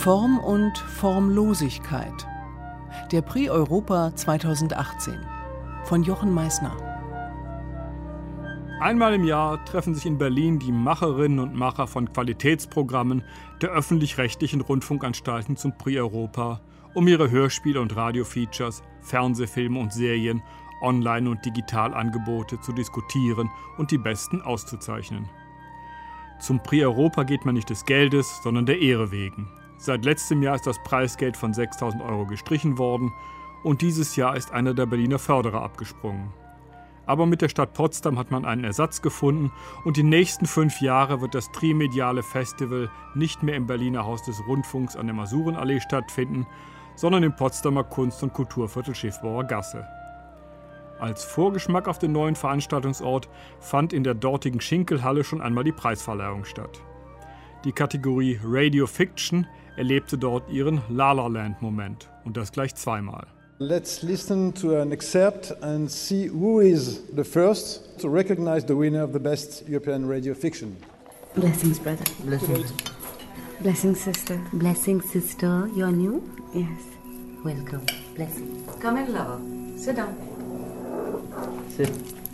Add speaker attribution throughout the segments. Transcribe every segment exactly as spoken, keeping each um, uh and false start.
Speaker 1: Form und Formlosigkeit. Der Prix Europa zweitausendachtzehn von Jochen Meissner.
Speaker 2: Einmal im Jahr treffen sich in Berlin die Macherinnen und Macher von Qualitätsprogrammen der öffentlich-rechtlichen Rundfunkanstalten zum Prix Europa, um ihre Hörspiele und Radiofeatures, Fernsehfilme und Serien, Online- und Digitalangebote zu diskutieren und die besten auszuzeichnen. Zum Prix Europa geht man nicht des Geldes, sondern der Ehre wegen. Seit letztem Jahr ist das Preisgeld von sechstausend Euro gestrichen worden und dieses Jahr ist einer der Berliner Förderer abgesprungen. Aber mit der Stadt Potsdam hat man einen Ersatz gefunden und die nächsten fünf Jahre wird das trimediale Festival nicht mehr im Berliner Haus des Rundfunks an der Masurenallee stattfinden, sondern im Potsdamer Kunst- und Kulturviertel Schiffbauer Gasse. Als Vorgeschmack auf den neuen Veranstaltungsort fand in der dortigen Schinkelhalle schon einmal die Preisverleihung statt. Die Kategorie Radio Fiction erlebte dort ihren La La Land-Moment und das gleich zweimal.
Speaker 3: Let's listen to an excerpt and see who is the first to recognize the winner of the best European radio fiction.
Speaker 4: Blessings, brother.
Speaker 5: Blessings.
Speaker 4: Blessings, sister.
Speaker 5: Blessings, sister. You're new?
Speaker 4: Yes.
Speaker 5: Welcome. Blessings.
Speaker 4: Come in, lover. Sit down.
Speaker 5: Sit.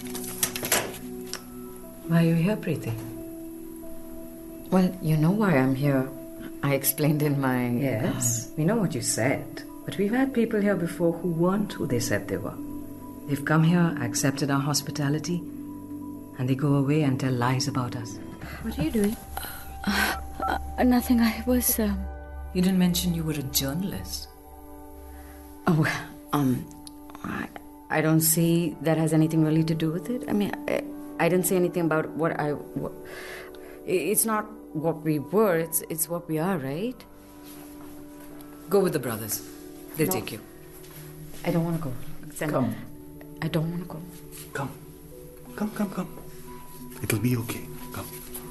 Speaker 4: Why are you here, Preeti?
Speaker 6: Well, you know why I'm here. I explained in my...
Speaker 4: Yes, we know what you said. But we've had people here before who weren't who they said they were. They've come here, accepted our hospitality, and they go away and tell lies about us.
Speaker 5: What are you doing? Uh, uh, nothing. I was... Um...
Speaker 4: You didn't mention you were a journalist.
Speaker 6: Oh, um... I, I don't see that has anything really to do with it. I mean, I, I didn't say anything about what I... What, it's not what we were, it's, it's what we are, right?
Speaker 4: Go with the brothers. They'll
Speaker 6: No.
Speaker 4: take you.
Speaker 6: I don't want to go. Send
Speaker 3: Come.
Speaker 6: I don't want to go.
Speaker 7: Come. Come, come, come. It'll be okay. Come.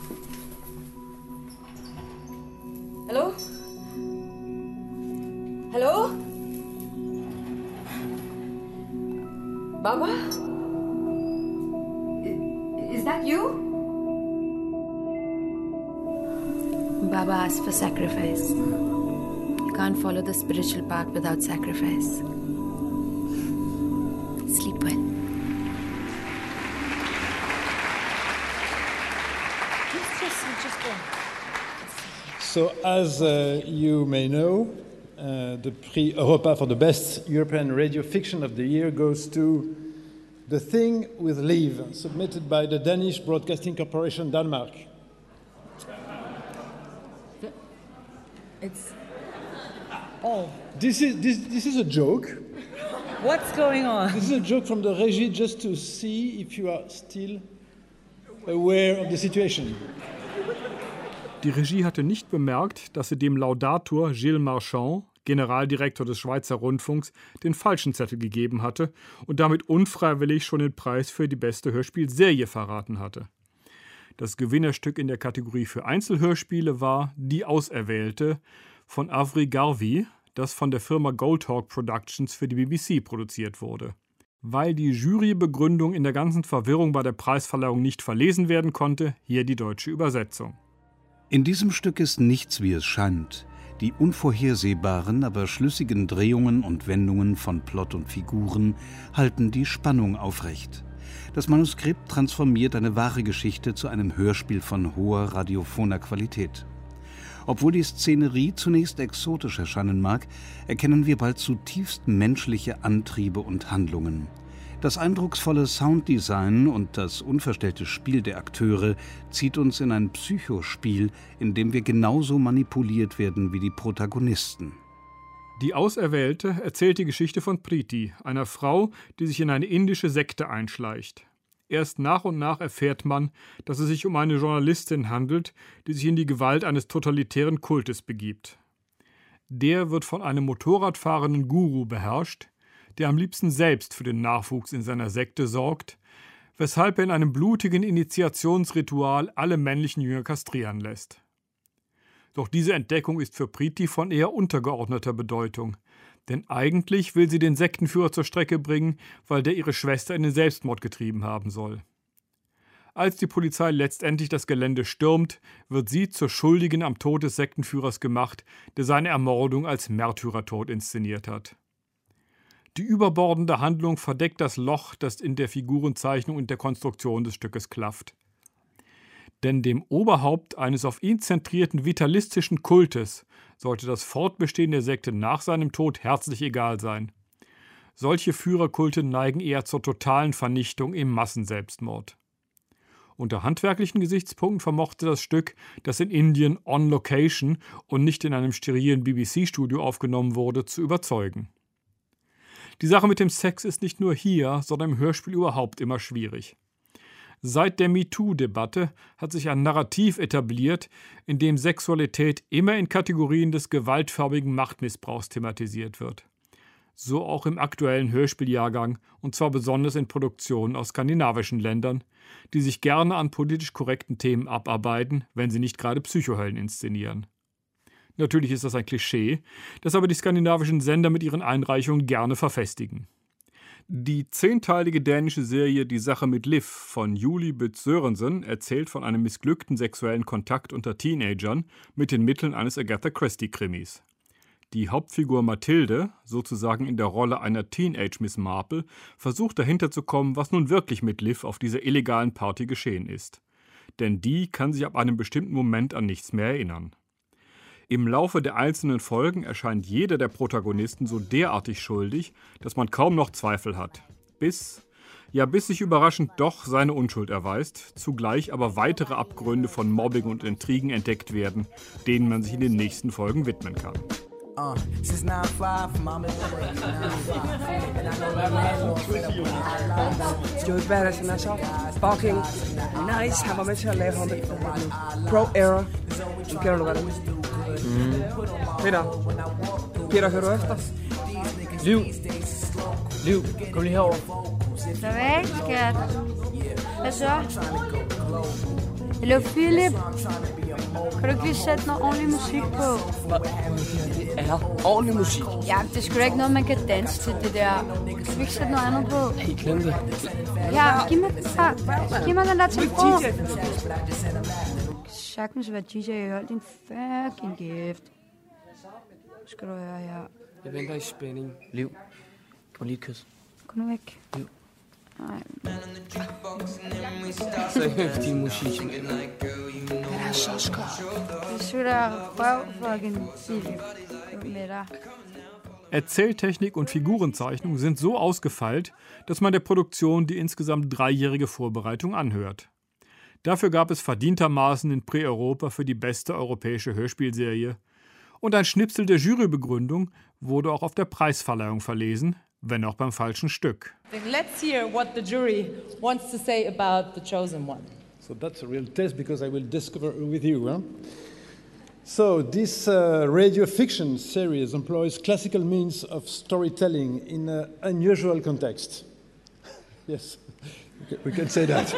Speaker 6: Hello? Hello? Baba? I- Is that you?
Speaker 8: Baba asked for sacrifice. You can't follow the spiritual path without sacrifice. Sleep well.
Speaker 5: Just, just, just go.
Speaker 3: So, as uh, you may know, uh, the Prix Europa for the best European radio fiction of the year goes to The Thing with Liv, submitted by the Danish Broadcasting Corporation, Denmark.
Speaker 9: It's... Oh.
Speaker 3: This is, this, this is a joke.
Speaker 9: What's going on?
Speaker 3: This is a joke from the regie just to see if you are still aware of the situation.
Speaker 2: Die Regie hatte nicht bemerkt, dass sie dem Laudator Gilles Marchand, Generaldirektor des Schweizer Rundfunks, den falschen Zettel gegeben hatte und damit unfreiwillig schon den Preis für die beste Hörspielserie verraten hatte. Das Gewinnerstück in der Kategorie für Einzelhörspiele war Die Auserwählte von Avri Garvey, das von der Firma Goldhawk Productions für die B B C produziert wurde. Weil die Jurybegründung in der ganzen Verwirrung bei der Preisverleihung nicht verlesen werden konnte, hier die deutsche Übersetzung.
Speaker 10: In diesem Stück ist nichts, wie es scheint. Die unvorhersehbaren, aber schlüssigen Drehungen und Wendungen von Plot und Figuren halten die Spannung aufrecht. Das Manuskript transformiert eine wahre Geschichte zu einem Hörspiel von hoher radiophoner Qualität. Obwohl die Szenerie zunächst exotisch erscheinen mag, erkennen wir bald zutiefst menschliche Antriebe und Handlungen. Das eindrucksvolle Sounddesign und das unverstellte Spiel der Akteure zieht uns in ein Psychospiel, in dem wir genauso manipuliert werden wie die Protagonisten.
Speaker 2: Die Auserwählte erzählt die Geschichte von Preeti, einer Frau, die sich in eine indische Sekte einschleicht. Erst nach und nach erfährt man, dass es sich um eine Journalistin handelt, die sich in die Gewalt eines totalitären Kultes begibt. Der wird von einem Motorradfahrenden Guru beherrscht, der am liebsten selbst für den Nachwuchs in seiner Sekte sorgt, weshalb er in einem blutigen Initiationsritual alle männlichen Jünger kastrieren lässt. Doch diese Entdeckung ist für Preeti von eher untergeordneter Bedeutung, denn eigentlich will sie den Sektenführer zur Strecke bringen, weil der ihre Schwester in den Selbstmord getrieben haben soll. Als die Polizei letztendlich das Gelände stürmt, wird sie zur Schuldigen am Tod des Sektenführers gemacht, der seine Ermordung als Märtyrertod inszeniert hat. Die überbordende Handlung verdeckt das Loch, das in der Figurenzeichnung und der Konstruktion des Stückes klafft. Denn dem Oberhaupt eines auf ihn zentrierten vitalistischen Kultes sollte das Fortbestehen der Sekte nach seinem Tod herzlich egal sein. Solche Führerkulte neigen eher zur totalen Vernichtung im Massenselbstmord. Unter handwerklichen Gesichtspunkten vermochte das Stück, das in Indien on location und nicht in einem sterilen B B C-Studio aufgenommen wurde, zu überzeugen. Die Sache mit dem Sex ist nicht nur hier, sondern im Hörspiel überhaupt immer schwierig. Seit der MeToo-Debatte hat sich ein Narrativ etabliert, in dem Sexualität immer in Kategorien des gewaltförmigen Machtmissbrauchs thematisiert wird. So auch im aktuellen Hörspieljahrgang, und zwar besonders in Produktionen aus skandinavischen Ländern, die sich gerne an politisch korrekten Themen abarbeiten, wenn sie nicht gerade Psychohöllen inszenieren. Natürlich ist das ein Klischee, das aber die skandinavischen Sender mit ihren Einreichungen gerne verfestigen. Die zehnteilige dänische Serie Die Sache mit Liv von Julie Bøtz Sørensen erzählt von einem missglückten sexuellen Kontakt unter Teenagern mit den Mitteln eines Agatha Christie-Krimis. Die Hauptfigur Mathilde, sozusagen in der Rolle einer Teenage-Miss Marple, versucht dahinter zu kommen, was nun wirklich mit Liv auf dieser illegalen Party geschehen ist. Denn die kann sich ab einem bestimmten Moment an nichts mehr erinnern. Im Laufe der einzelnen Folgen erscheint jeder der Protagonisten so derartig schuldig, dass man kaum noch Zweifel hat. Bis, ja bis sich überraschend doch seine Unschuld erweist, zugleich aber weitere Abgründe von Mobbing und Intrigen entdeckt werden, denen man sich in den nächsten Folgen widmen kann. Uh, since nine five, mom is
Speaker 11: Joey Badass and that's all. Fucking nice. Han var med til at lave ham Pro Era. Du kender du hvad det er? Peter. Peter, hører du efter?
Speaker 12: Liv. Liv, kom lige herover.
Speaker 5: Så væk, skat. Hvad så? Hallo Philip. Kan du ikke lige sætte noget ordentlig musik på?
Speaker 12: Det er ordentlig musik.
Speaker 5: Ja, det er sgu da ikke noget, man kan danse til det der. Kan du ikke sætte noget andet på?
Speaker 12: Hey, glem det.
Speaker 5: Ja, giv mig, ja, giv mig den der telefon. Sagtens være D J, hold din fucking kæft. Skal du høre her?
Speaker 12: Jeg venter i spænding. Liv, kan man lige et kys?
Speaker 5: Kom nu væk.
Speaker 12: Liv.
Speaker 5: Nej.
Speaker 12: Så høft din musik. Den er så skørt.
Speaker 5: Jeg slutter røv, fucking Philip. Med dig.
Speaker 2: Erzähltechnik und Figurenzeichnung sind so ausgefeilt, dass man der Produktion die insgesamt dreijährige Vorbereitung anhört. Dafür gab es verdientermaßen den Prix Europa für die beste europäische Hörspielserie und ein Schnipsel der Jurybegründung wurde auch auf der Preisverleihung verlesen, wenn auch beim falschen Stück.
Speaker 9: Let's hear what the jury wants to say about The Chosen One.
Speaker 3: So that's a real test because I will discover with you. Huh? So this uh, radio fiction series employs classical means of storytelling in an unusual context. Yes, we can say that.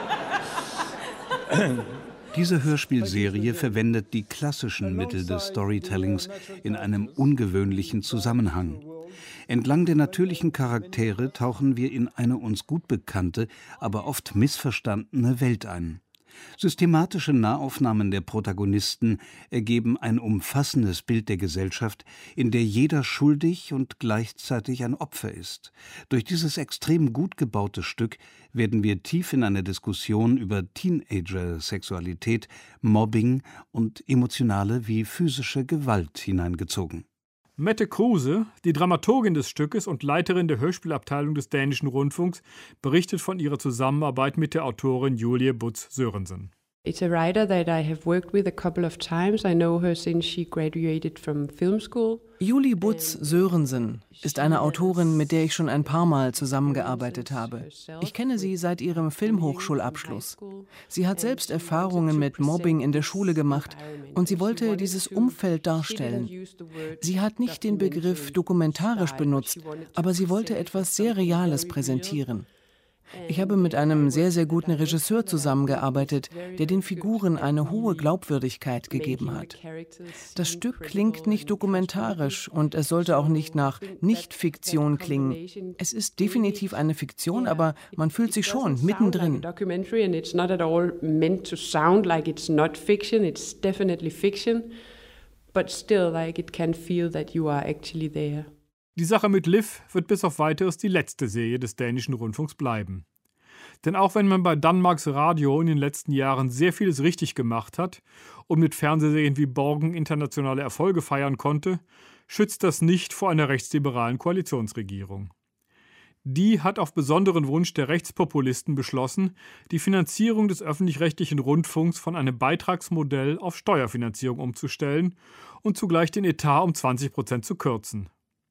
Speaker 10: Diese Hörspielserie verwendet die klassischen Mittel des Storytellings in einem ungewöhnlichen Zusammenhang. Entlang der natürlichen Charaktere tauchen wir in eine uns gut bekannte, aber oft missverstandene Welt ein. Systematische Nahaufnahmen der Protagonisten ergeben ein umfassendes Bild der Gesellschaft, in der jeder schuldig und gleichzeitig ein Opfer ist. Durch dieses extrem gut gebaute Stück werden wir tief in eine Diskussion über Teenager-Sexualität, Mobbing und emotionale wie physische Gewalt hineingezogen.
Speaker 2: Mette Kruse, die Dramaturgin des Stückes und Leiterin der Hörspielabteilung des Dänischen Rundfunks, berichtet von ihrer Zusammenarbeit mit der Autorin Julie Bøtz Sørensen.
Speaker 13: It's a writer that I have worked with a couple of times. I know her since she graduated from film school.
Speaker 1: Julie Bøtz Sørensen ist eine Autorin, mit der ich schon ein paar Mal zusammengearbeitet habe. Ich kenne sie seit ihrem Filmhochschulabschluss. Sie hat selbst Erfahrungen mit Mobbing in der Schule gemacht und sie wollte dieses Umfeld darstellen. Sie hat nicht den Begriff dokumentarisch benutzt, aber sie wollte etwas sehr Reales präsentieren. Ich habe mit einem sehr, sehr guten Regisseur zusammengearbeitet, der den Figuren eine hohe Glaubwürdigkeit gegeben hat. Das Stück klingt nicht dokumentarisch und es sollte auch nicht nach Nicht-Fiktion klingen. Es ist definitiv eine Fiktion, aber man fühlt sich schon mittendrin.
Speaker 2: Die Sache mit Liv wird bis auf Weiteres die letzte Serie des dänischen Rundfunks bleiben. Denn auch wenn man bei Danmarks Radio in den letzten Jahren sehr vieles richtig gemacht hat und mit Fernsehserien wie Borgen internationale Erfolge feiern konnte, schützt das nicht vor einer rechtsliberalen Koalitionsregierung. Die hat auf besonderen Wunsch der Rechtspopulisten beschlossen, die Finanzierung des öffentlich-rechtlichen Rundfunks von einem Beitragsmodell auf Steuerfinanzierung umzustellen und zugleich den Etat um zwanzig Prozent zu kürzen.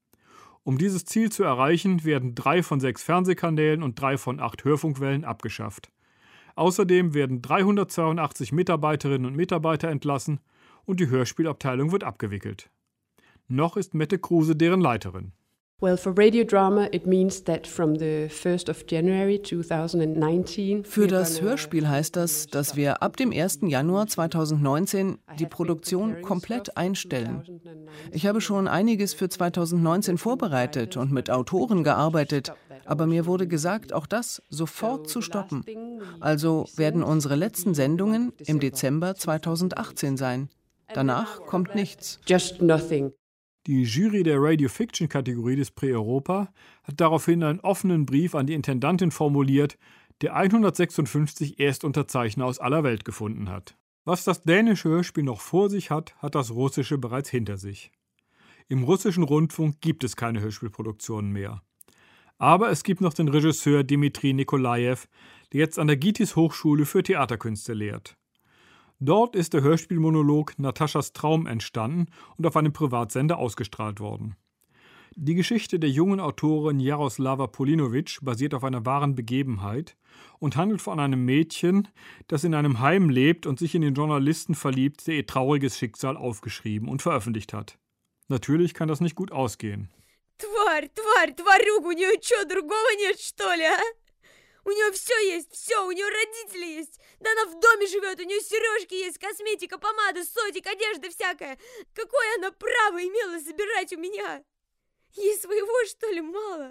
Speaker 2: Um dieses Ziel zu erreichen, werden drei von sechs Fernsehkanälen und drei von acht Hörfunkwellen abgeschafft. Außerdem werden dreihundertzweiundachtzig Mitarbeiterinnen und Mitarbeiter entlassen und die Hörspielabteilung wird abgewickelt. Noch ist Mette Kruse deren Leiterin.
Speaker 13: Well, for radio drama, it means that from the first of January twenty nineteen.
Speaker 1: Für das Hörspiel heißt das, dass wir ab dem ersten Januar zweitausendneunzehn die Produktion komplett einstellen. Ich habe schon einiges für zweitausendneunzehn vorbereitet und mit Autoren gearbeitet, aber mir wurde gesagt, auch das sofort zu stoppen. Also werden unsere letzten Sendungen im Dezember zweitausendachtzehn sein. Danach kommt nichts.
Speaker 13: Just nothing.
Speaker 2: Die Jury der Radio-Fiction-Kategorie des Prix Europa hat daraufhin einen offenen Brief an die Intendantin formuliert, der hundertsechsundfünfzig Erstunterzeichner aus aller Welt gefunden hat. Was das dänische Hörspiel noch vor sich hat, hat das russische bereits hinter sich. Im russischen Rundfunk gibt es keine Hörspielproduktionen mehr. Aber es gibt noch den Regisseur Dmitri Nikolajew, der jetzt an der Gitis Hochschule für Theaterkünste lehrt. Dort ist der Hörspielmonolog Nataschas Traum entstanden und auf einem Privatsender ausgestrahlt worden. Die Geschichte der jungen Autorin Jaroslava Polinovic basiert auf einer wahren Begebenheit und handelt von einem Mädchen, das in einem Heim lebt und sich in den Journalisten verliebt, der ihr trauriges Schicksal aufgeschrieben und veröffentlicht hat. Natürlich kann das nicht gut ausgehen.
Speaker 14: Тварь, тварь, тварюга, у нее что, другого нет, что ли, а? У нее все есть, все, у нее родители есть. Да она в доме живет, у нее сережки есть, косметика, помада, сотик, одежда всякая. Какое она право имела забирать у меня? Ей своего, что ли, мало?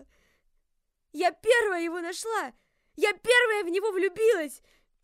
Speaker 14: Я первая его нашла. Я первая в него влюбилась.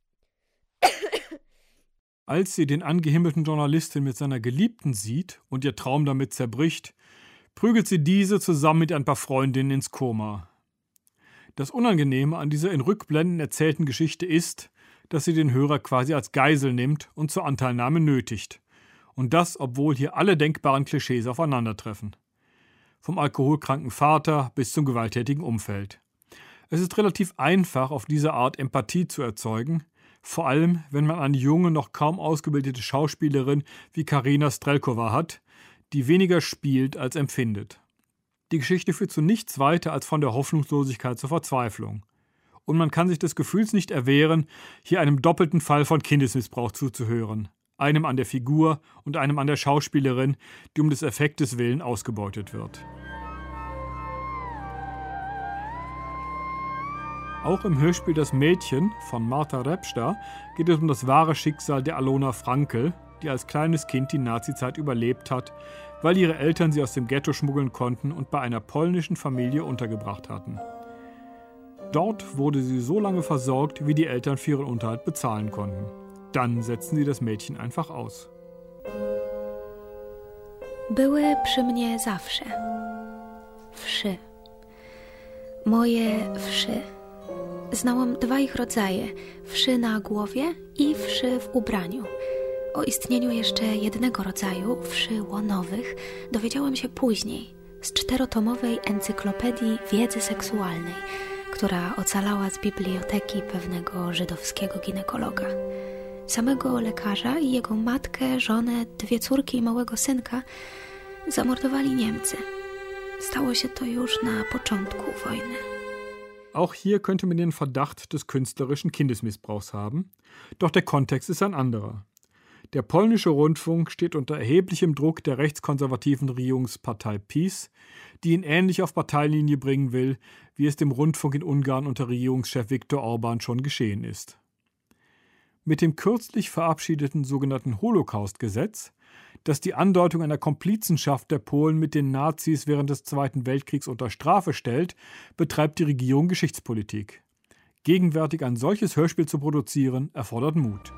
Speaker 2: Als sie den angehimmelten Journalisten mit seiner Geliebten sieht und ihr Traum damit zerbricht, prügelt sie diese zusammen mit ein paar Freundinnen ins Koma. Das Unangenehme an dieser in Rückblenden erzählten Geschichte ist, dass sie den Hörer quasi als Geisel nimmt und zur Anteilnahme nötigt. Und das, obwohl hier alle denkbaren Klischees aufeinandertreffen. Vom alkoholkranken Vater bis zum gewalttätigen Umfeld. Es ist relativ einfach, auf diese Art Empathie zu erzeugen, vor allem, wenn man eine junge, noch kaum ausgebildete Schauspielerin wie Karina Strelkova hat, die weniger spielt als empfindet. Die Geschichte führt zu nichts weiter als von der Hoffnungslosigkeit zur Verzweiflung. Und man kann sich des Gefühls nicht erwehren, hier einem doppelten Fall von Kindesmissbrauch zuzuhören. Einem an der Figur und einem an der Schauspielerin, die um des Effektes willen ausgebeutet wird. Auch im Hörspiel Das Mädchen von Martha Repsta geht es um das wahre Schicksal der Alona Frankl, die als kleines Kind die Nazizeit überlebt hat, weil ihre Eltern sie aus dem Ghetto schmuggeln konnten und bei einer polnischen Familie untergebracht hatten. Dort wurde sie so lange versorgt, wie die Eltern für ihren Unterhalt bezahlen konnten. Dann setzten sie das Mädchen einfach aus.
Speaker 15: Były przy mnie zawsze. Wszy. Moje wszy. Znałam dwa ich rodzaje, wszy na głowie i wszy w ubraniu. O istnieniu jeszcze jednego rodzaju, wszy łonowych, dowiedziałam się później, z czterotomowej encyklopedii wiedzy seksualnej, która ocalała z biblioteki pewnego żydowskiego ginekologa. Samego lekarza i jego matkę, żonę, dwie córki i małego synka zamordowali Niemcy. Stało się to już na początku wojny.
Speaker 2: Auch hier könnte man den Verdacht des künstlerischen Kindesmissbrauchs haben, doch der Kontext ist ein anderer. Der polnische Rundfunk steht unter erheblichem Druck der rechtskonservativen Regierungspartei PiS, die ihn ähnlich auf Parteilinie bringen will, wie es dem Rundfunk in Ungarn unter Regierungschef Viktor Orbán schon geschehen ist. Mit dem kürzlich verabschiedeten sogenannten Holocaust-Gesetz, das die Andeutung einer Komplizenschaft der Polen mit den Nazis während des Zweiten Weltkriegs unter Strafe stellt, betreibt die Regierung Geschichtspolitik. Gegenwärtig ein solches Hörspiel zu produzieren, erfordert Mut.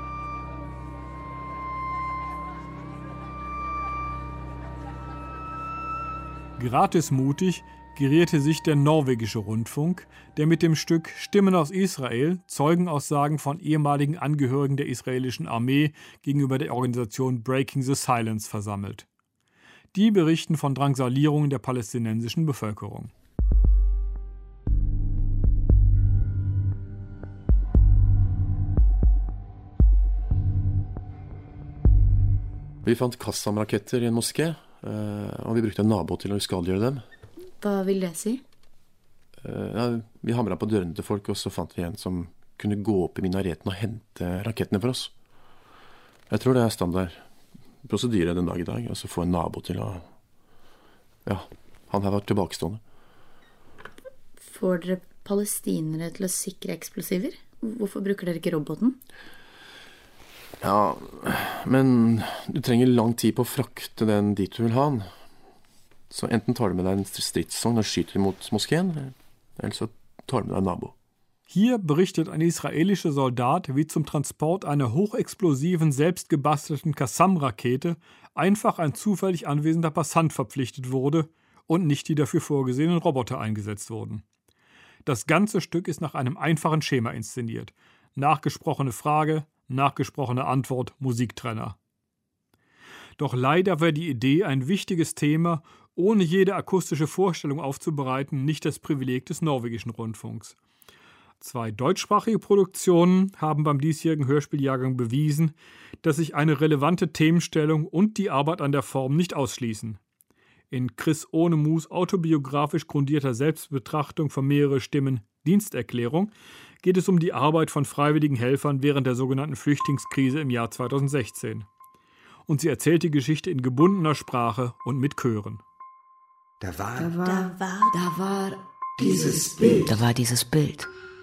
Speaker 2: Gratis mutig gerierte sich der norwegische Rundfunk, der mit dem Stück Stimmen aus Israel Zeugenaussagen von ehemaligen Angehörigen der israelischen Armee gegenüber der Organisation Breaking the Silence versammelt. Die berichten von Drangsalierungen der palästinensischen Bevölkerung.
Speaker 16: Vi fant Qassam-raketter i en moské, og vi brukte en nabo til å uskadeliggjøre dem.
Speaker 8: Hva vil det si?
Speaker 16: Ja, vi hamret på dørene til folk, og så fant vi en som kunne gå opp i minareten og hente rakettene for oss. Jeg tror det er standard prosedyre den dag i dag, altså få en nabo til å... Ja, han her var tilbakestående.
Speaker 8: Får dere palestinere til å sikre eksplosiver? Hvorfor bruker dere ikke roboten?
Speaker 16: Ja, men du trenger lang tid på å frakte den dit du vil ha den. Så enten tar du med deg en stridsvogn og skyter mot moskeen, eller så tar du med deg en nabo.
Speaker 2: Hier berichtet ein israelischer Soldat, wie zum Transport einer hochexplosiven, selbstgebastelten Qassam-Rakete einfach ein zufällig anwesender Passant verpflichtet wurde und nicht die dafür vorgesehenen Roboter eingesetzt wurden. Das ganze Stück ist nach einem einfachen Schema inszeniert. Nachgesprochene Frage, nachgesprochene Antwort, Musiktrenner. Doch leider war die Idee, ein wichtiges Thema ohne jede akustische Vorstellung aufzubereiten, nicht das Privileg des norwegischen Rundfunks. Zwei deutschsprachige Produktionen haben beim diesjährigen Hörspieljahrgang bewiesen, dass sich eine relevante Themenstellung und die Arbeit an der Form nicht ausschließen. In Chris Ohnemus autobiografisch grundierter Selbstbetrachtung von mehrere Stimmen Diensterklärung geht es um die Arbeit von freiwilligen Helfern während der sogenannten Flüchtlingskrise im Jahr zweitausendsechzehn. Und sie erzählt die Geschichte in gebundener Sprache und mit Chören.
Speaker 17: Da war,
Speaker 18: Da war,
Speaker 17: da war,
Speaker 18: da war
Speaker 17: dieses Bild.
Speaker 18: Da war dieses Bild.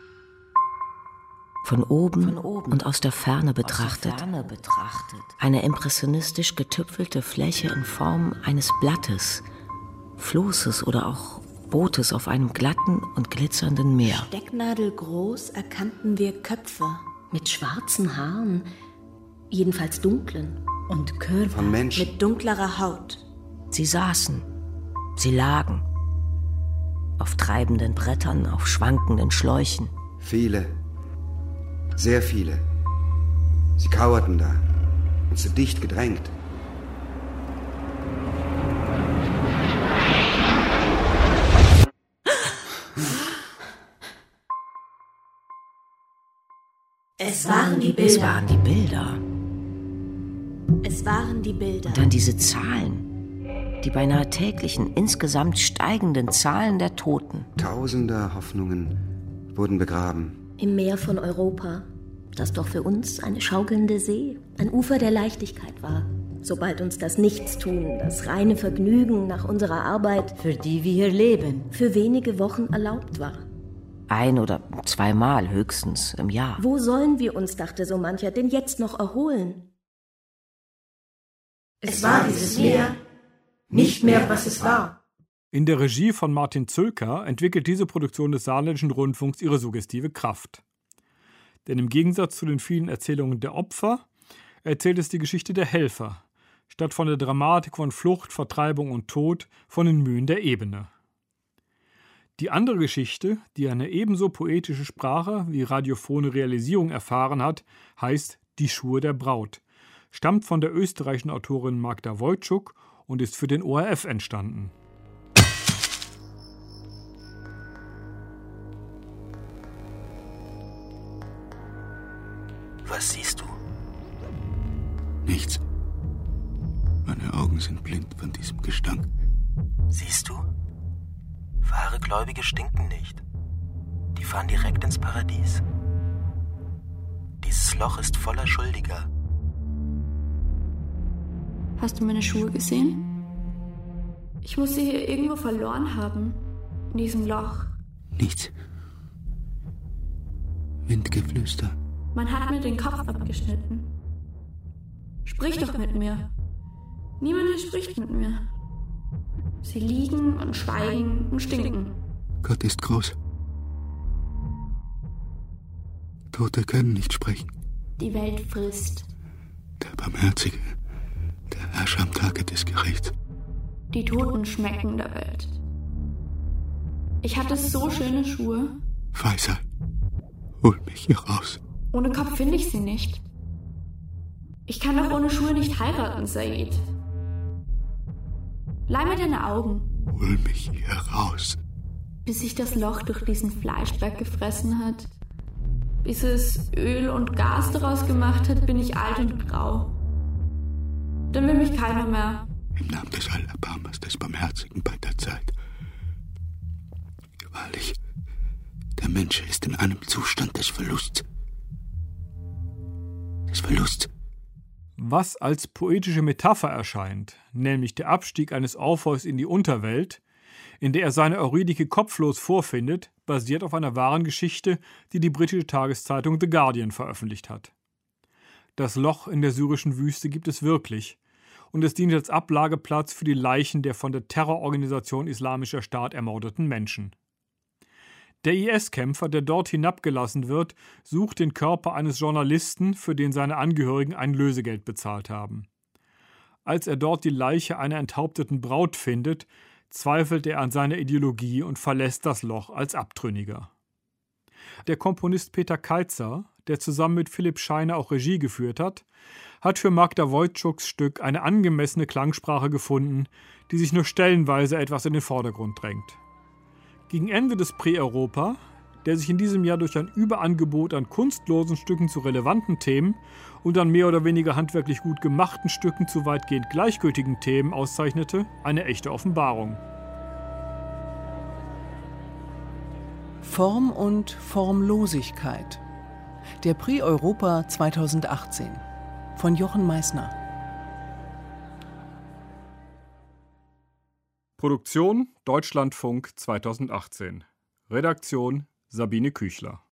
Speaker 18: Von oben,
Speaker 17: Von oben
Speaker 18: und aus der Ferne betrachtet.
Speaker 17: Aus der Ferne betrachtet.
Speaker 18: Eine impressionistisch getüpfelte Fläche in Form eines Blattes, Flosses oder auch Bootes auf einem glatten und glitzernden Meer.
Speaker 17: Stecknadelgroß erkannten wir Köpfe mit schwarzen Haaren, jedenfalls dunklen, und Körper
Speaker 7: Von Menschen.
Speaker 17: mit dunklerer Haut.
Speaker 18: Sie saßen, sie lagen, auf treibenden Brettern, auf schwankenden Schläuchen.
Speaker 7: Viele, sehr viele. Sie kauerten da und so dicht gedrängt.
Speaker 17: Es waren die Bilder.
Speaker 18: Es waren die Bilder.
Speaker 17: Es waren die Bilder.
Speaker 18: Und dann diese Zahlen, die beinahe täglichen, insgesamt steigenden Zahlen der Toten.
Speaker 7: Tausende Hoffnungen wurden begraben.
Speaker 17: Im Meer von Europa, das doch für uns eine schaukelnde See, ein Ufer der Leichtigkeit war. Sobald uns das Nichtstun, das reine Vergnügen nach unserer Arbeit,
Speaker 18: Für die wir hier leben.
Speaker 17: für wenige Wochen erlaubt war.
Speaker 18: Ein oder zweimal höchstens im Jahr.
Speaker 17: Wo sollen wir uns, dachte so mancher, denn jetzt noch erholen?
Speaker 19: Es war dieses Meer, nicht mehr, was es war.
Speaker 2: In der Regie von Martin Zülker entwickelt diese Produktion des Saarländischen Rundfunks ihre suggestive Kraft. Denn im Gegensatz zu den vielen Erzählungen der Opfer erzählt es die Geschichte der Helfer, statt von der Dramatik von Flucht, Vertreibung und Tod von den Mühen der Ebene. Die andere Geschichte, die eine ebenso poetische Sprache wie radiophone Realisierung erfahren hat, heißt Die Schuhe der Braut, stammt von der österreichischen Autorin Magda Wojtschuk und ist für den O R F entstanden.
Speaker 20: Was siehst du?
Speaker 10: Nichts. Meine Augen sind blind von diesem Gestank.
Speaker 20: Siehst du? Wahre Gläubige stinken nicht. Die fahren direkt ins Paradies. Dieses Loch ist voller Schuldiger.
Speaker 8: Hast du meine Schuhe gesehen? Ich muss sie hier irgendwo verloren haben. In diesem Loch.
Speaker 10: Nichts. Windgeflüster.
Speaker 8: Man hat mir den Kopf abgeschnitten. Sprich doch mit mir. Niemand hier spricht mit mir. Sie liegen und schweigen und stinken.
Speaker 10: Gott ist groß. Tote können nicht sprechen.
Speaker 8: Die Welt frisst.
Speaker 10: Der Barmherzige, der Herrscher am Tage des Gerichts.
Speaker 8: Die Toten schmecken der Welt. Ich hatte so schöne Schuhe.
Speaker 10: Faisal, hol mich hier raus.
Speaker 8: Ohne Kopf finde ich sie nicht. Ich kann doch ohne Schuhe nicht heiraten, Said. Leih mir deine Augen.
Speaker 10: Hol mich hier raus.
Speaker 8: Bis sich das Loch durch diesen Fleischberg gefressen hat. Bis es Öl und Gas daraus gemacht hat, bin ich alt und grau. Dann will mich keiner mehr.
Speaker 10: Im Namen des Allerbarmers, des Barmherzigen bei der Zeit. Wahrlich, der Mensch ist in einem Zustand des Verlusts. Des Verlusts.
Speaker 2: Was als poetische Metapher erscheint, nämlich der Abstieg eines Orpheus in die Unterwelt, in der er seine Eurydike kopflos vorfindet, basiert auf einer wahren Geschichte, die die britische Tageszeitung The Guardian veröffentlicht hat. Das Loch in der syrischen Wüste gibt es wirklich und es dient als Ablageplatz für die Leichen der von der Terrororganisation Islamischer Staat ermordeten Menschen. Der I S-Kämpfer, der dort hinabgelassen wird, sucht den Körper eines Journalisten, für den seine Angehörigen ein Lösegeld bezahlt haben. Als er dort die Leiche einer enthaupteten Braut findet, zweifelt er an seiner Ideologie und verlässt das Loch als Abtrünniger. Der Komponist Peter Kaitzer, der zusammen mit Philipp Scheiner auch Regie geführt hat, hat für Magda Wojtchuks Stück eine angemessene Klangsprache gefunden, die sich nur stellenweise etwas in den Vordergrund drängt. Gegen Ende des Prä-Europa, der sich in diesem Jahr durch ein Überangebot an kunstlosen Stücken zu relevanten Themen und an mehr oder weniger handwerklich gut gemachten Stücken zu weitgehend gleichgültigen Themen auszeichnete, eine echte Offenbarung.
Speaker 1: Form und Formlosigkeit. Der Prix Europa zweitausendachtzehn von Jochen Meissner.
Speaker 2: Produktion Deutschlandfunk zweitausendachtzehn. Redaktion Sabine Küchler.